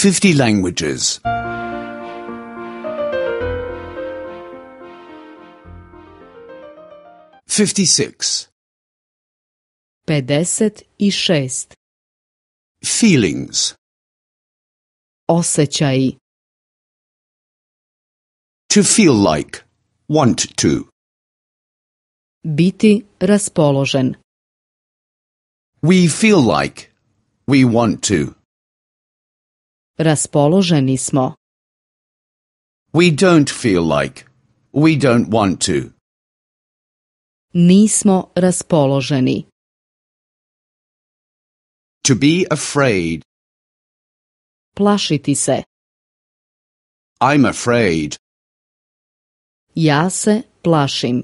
50 languages. 56. 56. Feelings. Osjećaji. To feel like. Want to. Biti raspoložen. We feel like. We want to. Raspoloženi smo. We don't feel like. We don't want to. Nismo raspoloženi. To be afraid. Plašiti se. I'm afraid. Ja se plašim.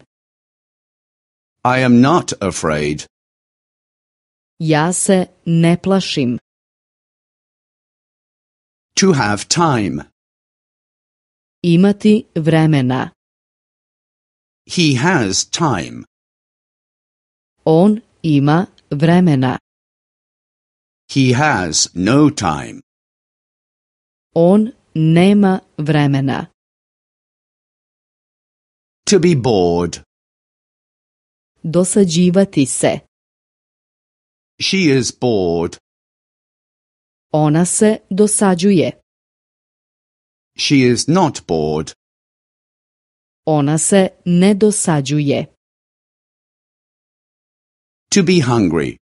I am not afraid. Ja se ne plašim. To have time. Imati vremena. He has time. On ima vremena. He has no time. On nema vremena. To be bored. Dosađivati se. She is bored. Ona se dosađuje. She is not bored. Ona se ne dosađuje. To be hungry.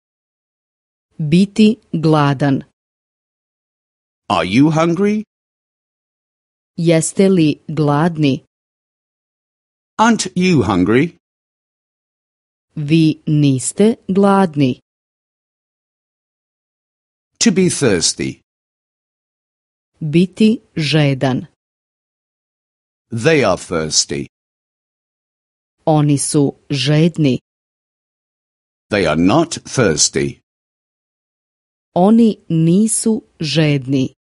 Biti gladan. Are you hungry? Jeste li gladni? Aren't you hungry? Vi niste gladni. To be thirsty. Biti žedan. They are thirsty. Oni su žedni. They are not thirsty. Oni nisu žedni.